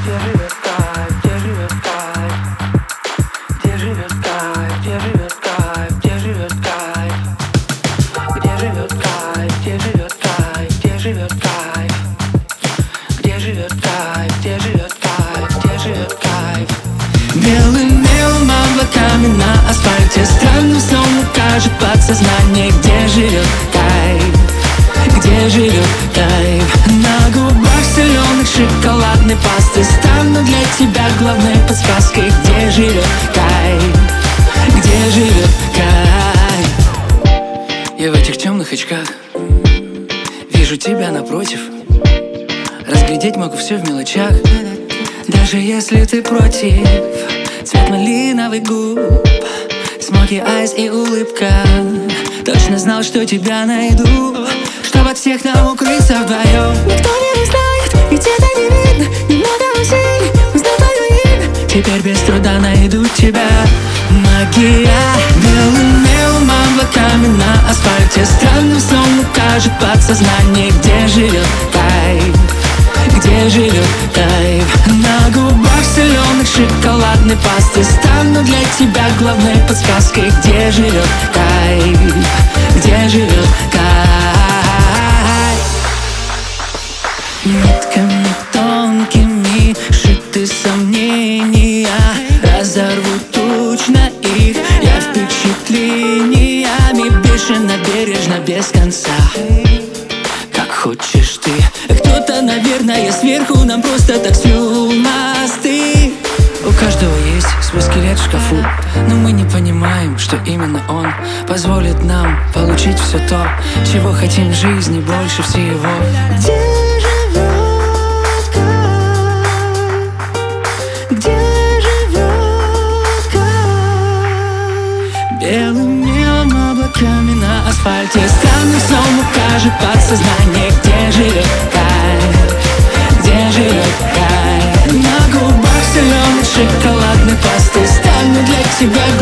где живет кайф, где живет кайф, где живет кайф, где живет кайф, где живет кайф, где живет кайф, где живет кайф, где живет кайф, где живет кайф, где живет кайф, где живет кайф. Белым облаками на асфальте странным сном укажет подсознание, где живет кайф, где живет кайф. На губах соленых шоколадной пасты стану для тебя главной подсказкой, где живет кайф, где живет кайф. Я в этих темных очках вижу тебя напротив. Разглядеть могу все в мелочах, даже если ты против. Цвет малиновый губ, смоки айс и улыбка. Точно знал, что тебя найду, чтобы от всех нам укрыться вдвоем. Никто не узнает, ведь это не видно. Немного усилий, узнал твое имя. Теперь без труда найду тебя. Магия белым облаками на асфальте странным сном укажет подсознание, где живет кайф, где живет кайф. На губах соленых шоколадной пасты стану для тебя главной подсказкой, где живет кайф, где живет кайф. Нитками тонкими шиты сомнения, разорвут точно их я впечатлениями. Бешено, бережно, без конца, как хочешь ты. Кто-то, наверное, сверху нам просто так свел мосты. У каждого есть свой скелет в шкафу, но мы не понимаем, что именно он позволит нам получить все то, чего хотим в жизни больше всего. Где живет кайф, где живет кайф. Белыми облаками на асфальте странным сном укажет подсознание, где живет кайф, где живет кайф. На губах соленой шоколадной пасты стану для тебя